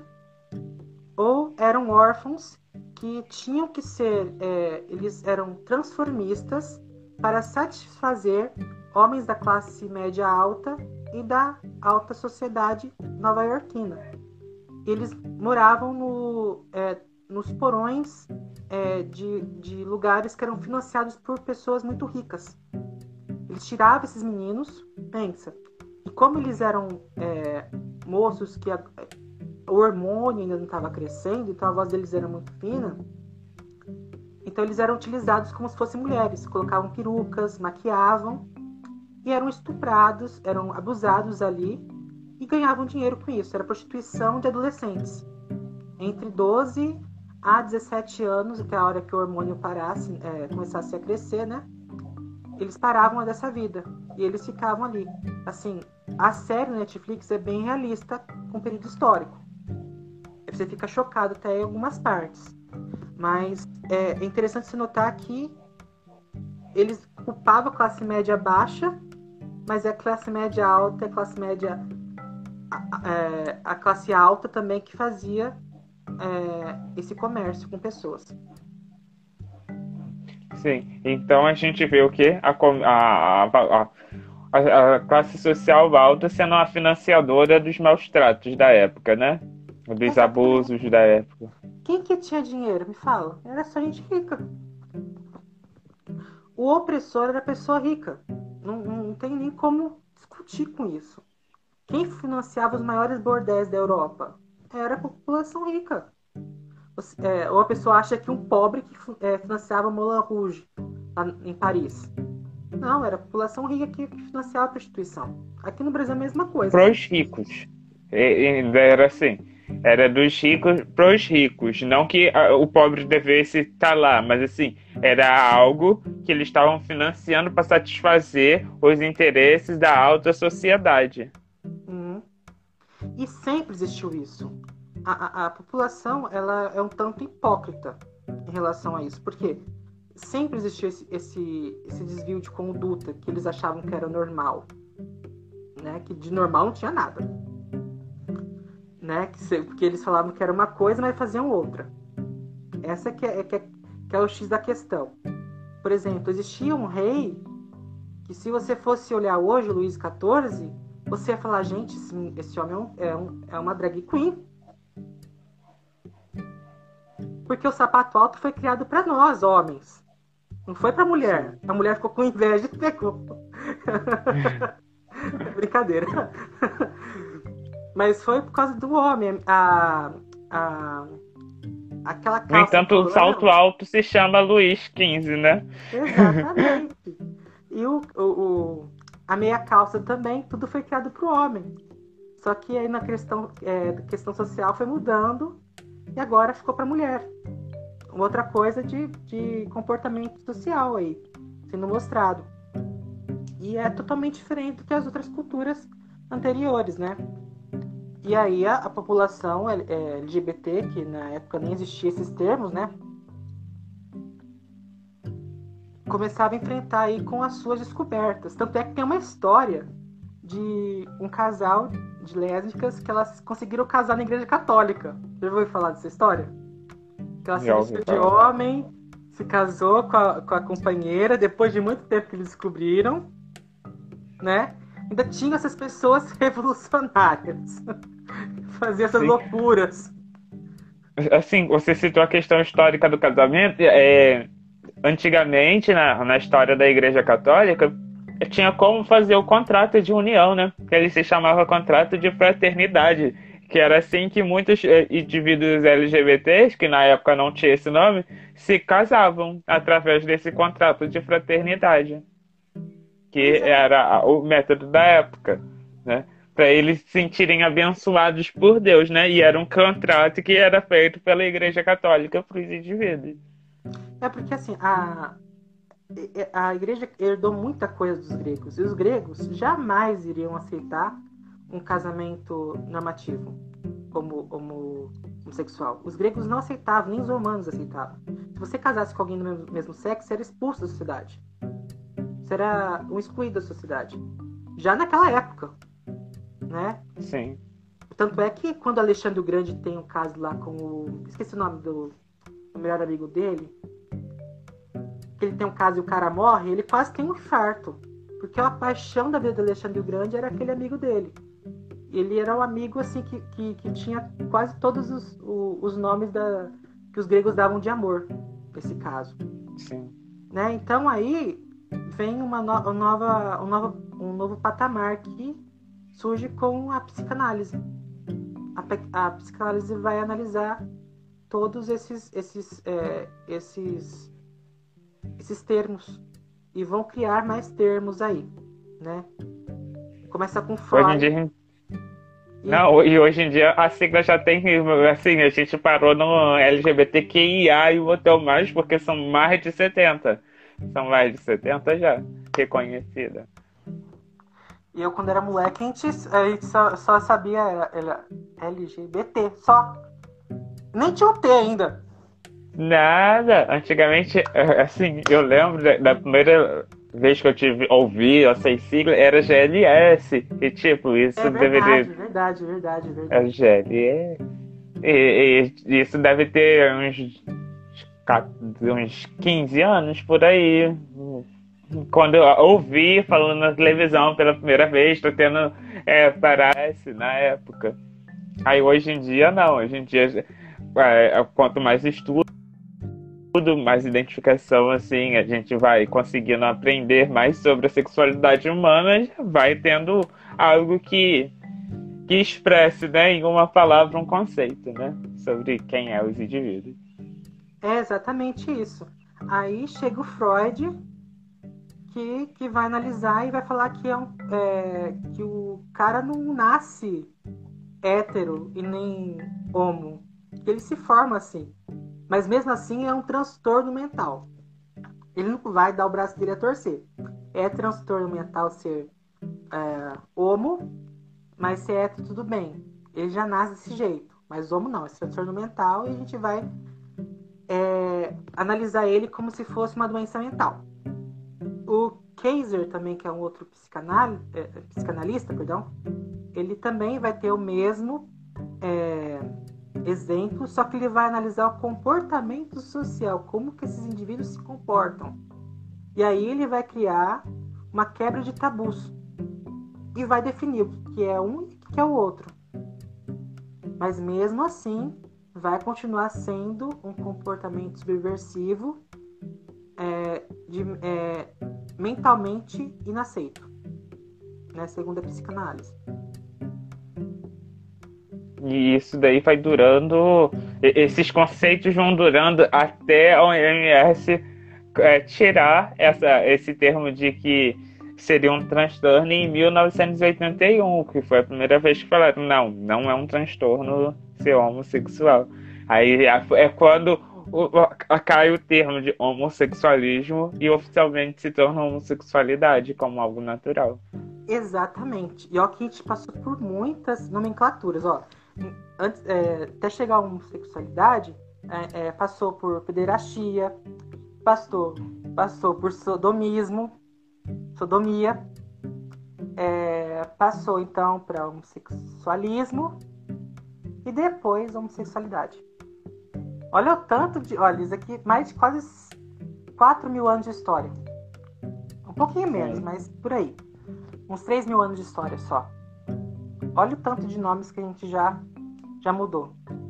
S2: ou eram órfãos que tinham que ser, é, eles eram transformistas para satisfazer homens da classe média alta e da alta sociedade nova-iorquina. Eles moravam no, é, nos porões é, de, de lugares que eram financiados por pessoas muito ricas. Eles tiravam esses meninos, pensa, e como eles eram é, moços que a, o hormônio ainda não estava crescendo, então a voz deles era muito fina, então eles eram utilizados como se fossem mulheres, colocavam perucas, maquiavam, e eram estuprados, eram abusados ali, e ganhavam dinheiro com isso. Era prostituição de adolescentes. Entre doze a dezessete anos, até a hora que o hormônio parasse, é, começasse a crescer, né? Eles paravam dessa vida. E eles ficavam ali. Assim, a série da Netflix é bem realista com o período histórico. Você fica chocado até em algumas partes. Mas é interessante se notar que eles culpavam a classe média baixa, mas é a classe média alta, a classe média É, a classe alta também que fazia é, esse comércio com pessoas.
S1: Sim, então a gente vê o que? A, a, a, a, a classe social alta sendo a financiadora dos maus tratos da época, né? Dos
S2: Exatamente.
S1: abusos da época.
S2: Quem que tinha dinheiro? Me fala. Era só gente rica. O opressor era a pessoa rica. Não, não tem nem como discutir com isso. Quem financiava os maiores bordéis da Europa? Era a população rica. É, ou a pessoa acha que um pobre que é, financiava Moulin Rouge lá em Paris. Não, era a população rica que financiava a prostituição. Aqui no Brasil é a mesma coisa.
S1: Pros ricos. E- e Era assim. Era dos ricos pros ricos. Não que ah, o pobre devesse estar lá, mas assim, era algo que eles estavam financiando para satisfazer os interesses da alta sociedade.
S2: Uhum. E sempre existiu isso. A, a, a população ela é um tanto hipócrita em relação a isso. Por quê? Sempre existiu esse, esse, esse desvio de conduta que eles achavam que era normal. Né? Que de normal não tinha nada. Né? Que, porque eles falavam que era uma coisa, mas faziam outra. Essa que é, que é, que é o X da questão. Por exemplo, existia um rei que se você fosse olhar hoje, Luís quatorze, você ia falar, gente, esse, esse homem é, um, é, um, é uma drag queen. Porque o sapato alto foi criado para nós, homens. Não foi para mulher. A mulher ficou com inveja e pegou. Brincadeira. Mas foi por causa do homem. A, a, aquela
S1: No
S2: calça
S1: entanto, o salto
S2: volante.
S1: alto se chama Luís quinze, né?
S2: Exatamente. E o, o, o, a meia calça também, tudo foi criado para o homem. Só que aí na questão, é, questão social foi mudando e agora ficou para a mulher. Outra coisa de, de comportamento social aí, sendo mostrado. E é totalmente diferente do que as outras culturas anteriores, né? E aí a, a população é, L G B T, que na época nem existia esses termos, né? Começava a enfrentar aí com as suas descobertas. Tanto é que tem uma história de um casal de lésbicas que elas conseguiram casar na igreja católica. Já ouviu falar dessa história? Que ela se
S1: Já ouvi
S2: vestiu de
S1: falar.
S2: homem, se casou com a, com a companheira, depois de muito tempo que eles descobriram, né? Ainda tinha essas pessoas revolucionárias. Faziam essas
S1: Sim.
S2: loucuras.
S1: Assim, você citou a questão histórica do casamento. É, antigamente, na, na história da Igreja Católica, tinha como fazer o contrato de união, né? Que ele se chamava contrato de fraternidade. Que era assim que muitos eh, indivíduos L G B Ts, que na época não tinha esse nome, se casavam através desse contrato de fraternidade. Que
S2: Pois é.
S1: era o método da época, né? Para eles se sentirem abençoados por Deus, né? E era um contrato que era feito pela Igreja Católica para os indivíduos.
S2: É porque assim, a, a igreja herdou muita coisa dos gregos. E os gregos jamais iriam aceitar um casamento normativo como, como homossexual. Os gregos não aceitavam, nem os romanos aceitavam. Se você casasse com alguém do mesmo, mesmo sexo, você era expulso da sociedade. Você era um excluído da sociedade. Já naquela época, né?
S1: Sim.
S2: Tanto é que quando Alexandre o Grande tem um caso lá com o... Esqueci o nome do, do melhor amigo dele. Que ele tem um caso e o cara morre, ele quase tem um infarto. Porque a paixão da vida de Alexandre o Grande era aquele amigo dele. Ele era um amigo assim que, que, que tinha quase todos os, os, os nomes da, que os gregos davam de amor, nesse caso.
S1: Sim.
S2: Né? Então aí vem uma no, nova, um, novo, um novo patamar que surge com a psicanálise. A, a psicanálise vai analisar todos esses, esses, é, esses, esses termos e vão criar mais termos aí, né? Começa com
S1: Hoje em
S2: Freud.
S1: dia. Não, e hoje em dia a sigla já tem, assim, a gente parou no L G B T Q I A e botou mais porque são mais de setenta. São mais de setenta já reconhecidas.
S2: E eu, quando era moleque, a gente, a gente só, só sabia era, era L G B T, só. Nem tinha o T ainda.
S1: Nada. Antigamente, assim, eu lembro da, da primeira vez que eu tive ouvi essa sigla era G L S. E tipo, isso
S2: É verdade,
S1: deveria.
S2: verdade, verdade,
S1: É
S2: verdade.
S1: G L S. E, e isso deve ter uns, uns quinze anos por aí. quando eu ouvi falando na televisão pela primeira vez, tô tendo é, parece na época. Aí hoje em dia não, hoje em dia é, quanto mais estudo, mais identificação, assim, a gente vai conseguindo aprender mais sobre a sexualidade humana, vai tendo algo que, que expresse, né, em uma palavra, um conceito, né, sobre quem é os indivíduos.
S2: É exatamente isso. Aí chega o Freud, que, que vai analisar e vai falar que, é um, é, que o cara não nasce hétero e nem homo. Que ele se forma assim. Mas mesmo assim é um transtorno mental. Ele não vai dar o braço dele a torcer. É transtorno mental ser é, homo, mas ser hétero tudo bem. Ele já nasce desse jeito. Mas homo não, é transtorno mental e a gente vai é, analisar ele como se fosse uma doença mental. O Kaiser também, que é um outro psicanal, é, psicanalista, perdão, ele também vai ter o mesmo é, exemplo, só que ele vai analisar o comportamento social, como que esses indivíduos se comportam. E aí ele vai criar uma quebra de tabus e vai definir o que é um e o que é o outro. Mas mesmo assim, vai continuar sendo um comportamento subversivo é, de, é, mentalmente inaceito, né, segundo a psicanálise.
S1: E isso daí vai durando, esses conceitos vão durando até a O M S é, tirar essa, esse termo de que seria um transtorno em mil novecentos e oitenta e um, que foi a primeira vez que falaram, não, não é um transtorno ser homossexual. Aí é quando o, cai o termo de homossexualismo e oficialmente se torna homossexualidade como algo natural.
S2: Exatamente. E ó, que a gente passou por muitas nomenclaturas, ó. Antes, é, até chegar a homossexualidade, é, é, passou por pederastia, passou, passou por sodomismo, sodomia, é, passou então para homossexualismo e depois homossexualidade. Olha o tanto de. Olha, isso aqui, mais de quase quatro mil anos de história. Um pouquinho menos, mas por aí. Uns três mil anos de história só. Olha o tanto de nomes que a gente já, já mudou.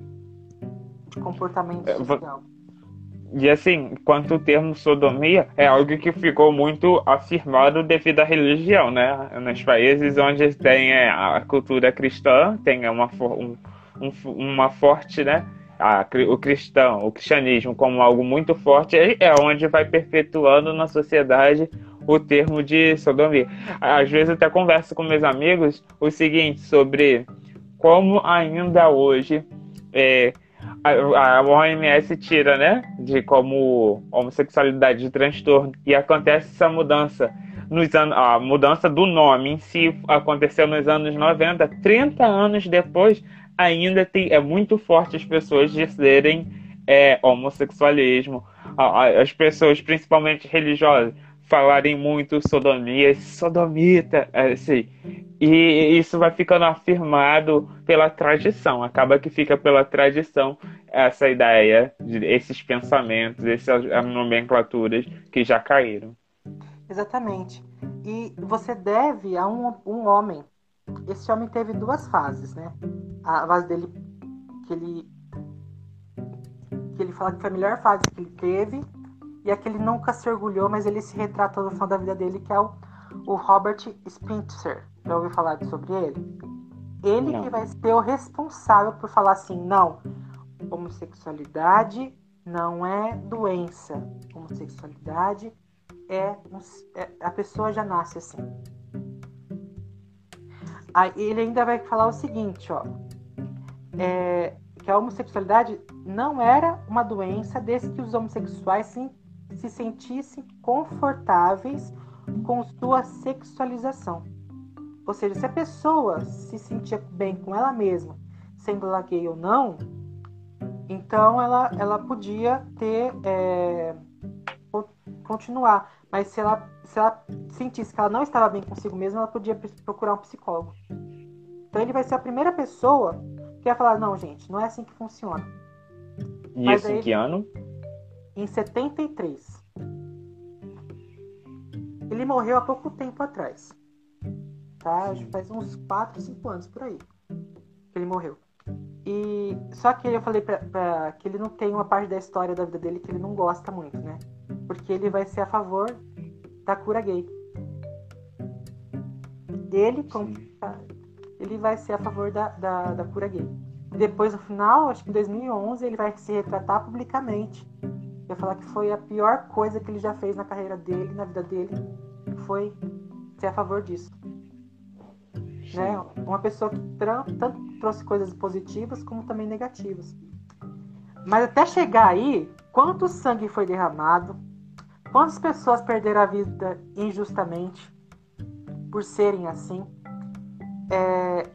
S2: De comportamento social.
S1: E assim, quanto o termo sodomia é algo que ficou muito afirmado devido à religião, né? Nos países onde tem a cultura cristã, tem uma, um, um, uma forte, né? A, o cristão, o cristianismo como algo muito forte, é onde vai perpetuando na sociedade o termo de sodomia. Às vezes eu até converso com meus amigos o seguinte, sobre como ainda hoje é, a, a O M S tira, né, de como homossexualidade de transtorno, e acontece essa mudança nos anos, a mudança do nome em si aconteceu nos anos noventa, trinta anos depois ainda tem, é muito forte as pessoas dizerem é, homossexualismo, as pessoas principalmente religiosas falarem muito sodomia, sodomita, assim, e isso vai ficando afirmado pela tradição, acaba que fica pela tradição essa ideia, de, esses pensamentos, essas nomenclaturas que já caíram.
S2: Exatamente. E você deve a um, um homem. Esse homem teve duas fases, né? A fase dele, que ele, que ele fala que foi a melhor fase que ele teve, e a que ele nunca se orgulhou, mas ele se retratou no final da vida dele, que é o, o Robert Spitzer. Já ouviu falar sobre ele? Ele
S1: Não.
S2: que vai ser o responsável por falar assim, não, homossexualidade não é doença. Homossexualidade é, é a pessoa já nasce assim. Aí ele ainda vai falar o seguinte, ó, é, que a homossexualidade não era uma doença desde que os homossexuais se, se sentissem confortáveis com sua sexualização. Ou seja, se a pessoa se sentia bem com ela mesma, sendo ela gay ou não, então ela, ela podia ter é, continuar. Mas se ela, se ela sentisse que ela não estava bem consigo mesma, ela podia procurar um psicólogo. Então ele vai ser a primeira pessoa que vai falar, não, gente, não é assim que funciona.
S1: E
S2: Mas
S1: isso em que ano?
S2: Em setenta e três. Ele morreu há pouco tempo atrás. Tá? Faz uns quatro, cinco anos por aí que ele morreu. E só que eu falei pra, pra, que ele não tem uma parte da história da vida dele que ele não gosta muito, né? Porque ele vai ser a favor da cura gay. Ele, como, ele vai ser a favor da, da, da cura gay. Depois, no final, acho que em dois mil e onze, ele vai se retratar publicamente. Vai falar que foi a pior coisa que ele já fez na carreira dele, na vida dele, foi ser a favor disso. Né? Uma pessoa que tanto trouxe coisas positivas como também negativas. Mas até chegar aí, quanto sangue foi derramado, quantas pessoas perderam a vida injustamente por serem assim. É...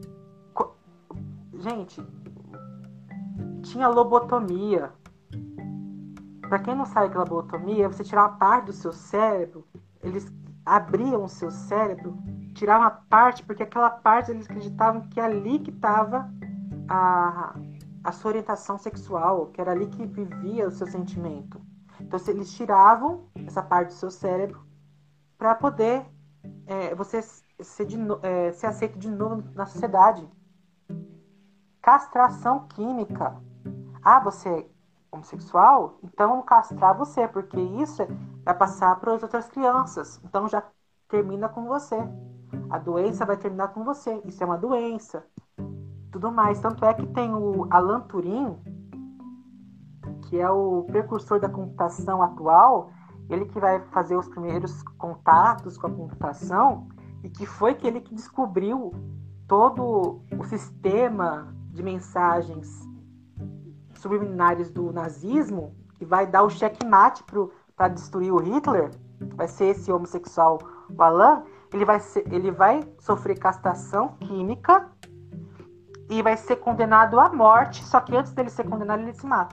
S2: Gente, tinha lobotomia. Pra quem não sabe que é lobotomia, é você tirar uma parte do seu cérebro, eles abriam o seu cérebro, tiravam uma parte, porque aquela parte eles acreditavam que é ali que estava a, a sua orientação sexual, que era ali que vivia o seu sentimento. Então eles tiravam essa parte do seu cérebro para poder é, você ser, de, é, ser aceito de novo na sociedade. Castração química. Ah, você é homossexual? Então vamos castrar você, porque isso vai passar para as outras crianças. Então já termina com você. A doença vai terminar com você. Isso é uma doença. Tudo mais. Tanto é que tem o Alan Turing, que é o precursor da computação atual, ele que vai fazer os primeiros contatos com a computação, e que foi que ele que descobriu todo o sistema de mensagens subliminares do nazismo, que vai dar o checkmate para destruir o Hitler. Vai ser esse homossexual, o Alan. Ele vai, ser, ele vai sofrer castração química e vai ser condenado à morte, só que antes dele ser condenado, ele se mata.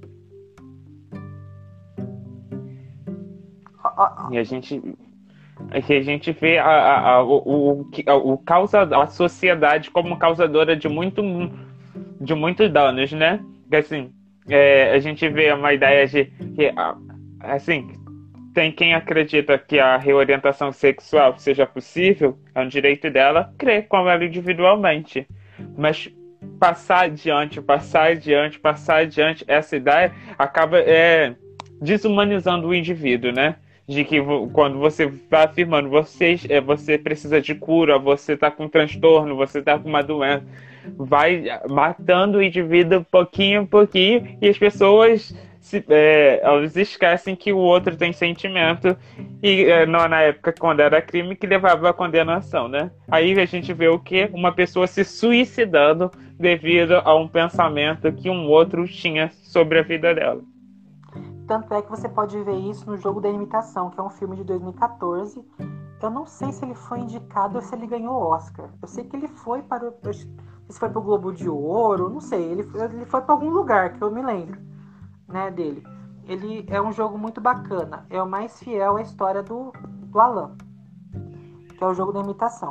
S1: E a gente, aqui a gente vê a, a, a, o, o, o causa, a sociedade como causadora de, muito, de muitos danos, né? Porque, assim, é, a gente vê uma ideia de que, assim, tem quem acredita que a reorientação sexual seja possível, é um direito dela crer com ela individualmente. Mas passar adiante, passar adiante, passar adiante, essa ideia acaba é, desumanizando o indivíduo, né? De que quando você vai afirmando, você, é, você precisa de cura, você está com um transtorno, você está com uma doença, vai matando o indivíduo pouquinho a pouquinho, e as pessoas se, é, elas esquecem que o outro tem sentimento, e é, não na época quando era crime que levava à condenação, né? Aí a gente vê o quê? Uma pessoa se suicidando devido a um pensamento que um outro tinha sobre a vida dela.
S2: Tanto é que você pode ver isso no Jogo da Imitação, que é um filme de dois mil e catorze. Eu não sei se ele foi indicado ou se ele ganhou o Oscar. Eu sei que ele foi para o... se foi para o Globo de Ouro, não sei. Ele, ele foi para algum lugar, que eu me lembro, né, dele. Ele é um jogo muito bacana. É o mais fiel à história do, do Alan, que é o Jogo da Imitação.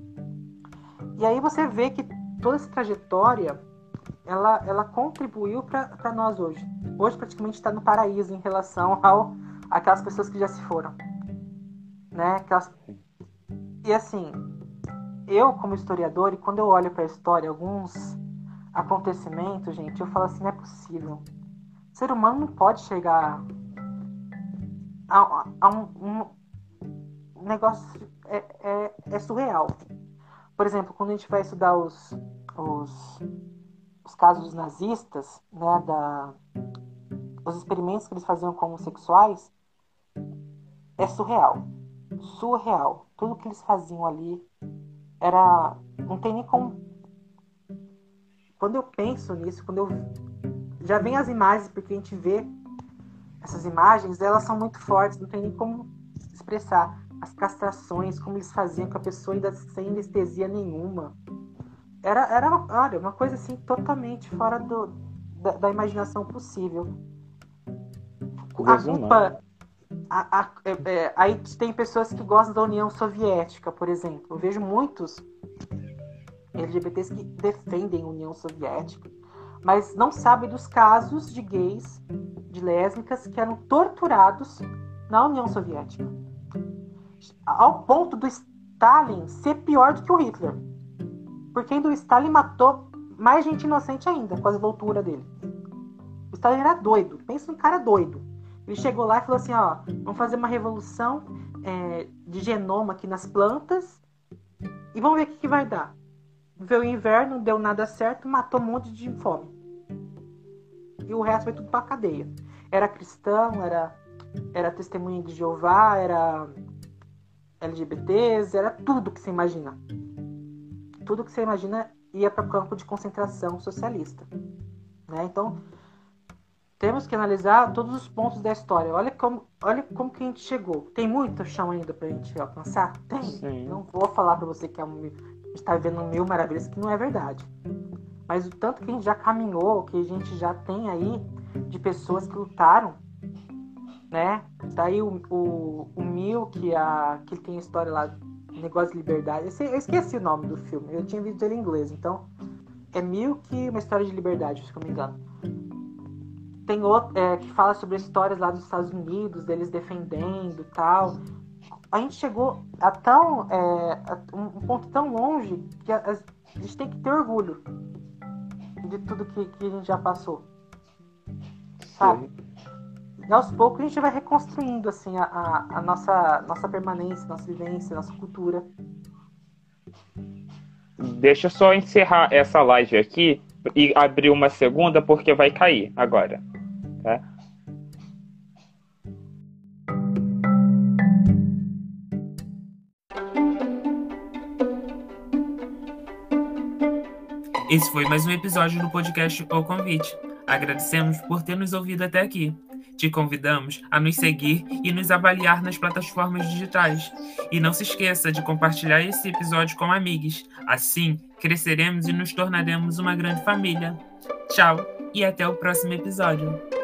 S2: E aí você vê que toda essa trajetória, ela, ela contribuiu para nós hoje. Hoje praticamente está no paraíso em relação ao aquelas pessoas que já se foram, né? Aquelas... E assim, eu como historiador, e quando eu olho para a história, alguns acontecimentos, gente, eu falo assim, não é possível. O ser humano não pode chegar a, a, a um, um negócio é, é, é surreal. Por exemplo, quando a gente vai estudar os, os, os casos nazistas, né, da, os experimentos que eles faziam com homossexuais, é surreal. Surreal. Tudo que eles faziam ali era... Não tem nem como... Quando eu penso nisso, quando eu... Já vem as imagens, porque a gente vê essas imagens, elas são muito fortes, não tem nem como expressar. As castrações, como eles faziam com a pessoa ainda sem anestesia nenhuma. Era, era olha, uma coisa assim totalmente fora do, da, da imaginação possível. A culpa... A, a, é, aí tem pessoas que gostam da União Soviética, por exemplo. Eu vejo muitos L G B Ts que defendem a União Soviética, mas não sabem dos casos de gays, de lésbicas que eram torturados na União Soviética. ao ponto do Stalin ser pior do que o Hitler. Porque ainda o Stalin matou mais gente inocente ainda, com as loucuras dele. O Stalin era doido. Pensa num cara doido. Ele chegou lá e falou assim, ó, vamos fazer uma revolução é, de genoma aqui nas plantas e vamos ver o que, que vai dar. Veio o inverno, não deu nada certo, matou um monte de fome. E o resto foi tudo pra cadeia. Era cristão, era, era testemunha de Jeová, era L G B Ts, era tudo que você imagina. Tudo que você imagina ia para o campo de concentração socialista. Né? Então, temos que analisar todos os pontos da história. Olha como, olha como que a gente chegou. Tem muito chão ainda pra gente alcançar? Tem. Sim. Não vou falar para você que é um, a gente está vivendo mil maravilhas, que não é verdade. Mas o tanto que a gente já caminhou, que a gente já tem aí de pessoas que lutaram, né? Daí o, o, o Mil, que, a, que tem a história lá, Negócio de Liberdade. Eu esqueci o nome do filme, eu tinha visto ele em inglês, então é Milk, uma história de liberdade, se eu não me engano. Tem outro é, que fala sobre histórias lá dos Estados Unidos, deles defendendo e tal. A gente chegou a, tão, é, a um ponto tão longe que a, a gente tem que ter orgulho de tudo que, que a gente já passou. Sabe? E aos poucos a gente vai reconstruindo assim, a, a, a nossa, nossa permanência, nossa vivência, nossa cultura.
S1: Deixa eu só encerrar essa live aqui e abrir uma segunda, porque vai cair agora. Tá?
S3: Esse foi mais um episódio do podcast O Convite. Agradecemos por ter nos ouvido até aqui. Te convidamos a nos seguir e nos avaliar nas plataformas digitais. E não se esqueça de compartilhar esse episódio com amigos. Assim, cresceremos e nos tornaremos uma grande família. Tchau e até o próximo episódio.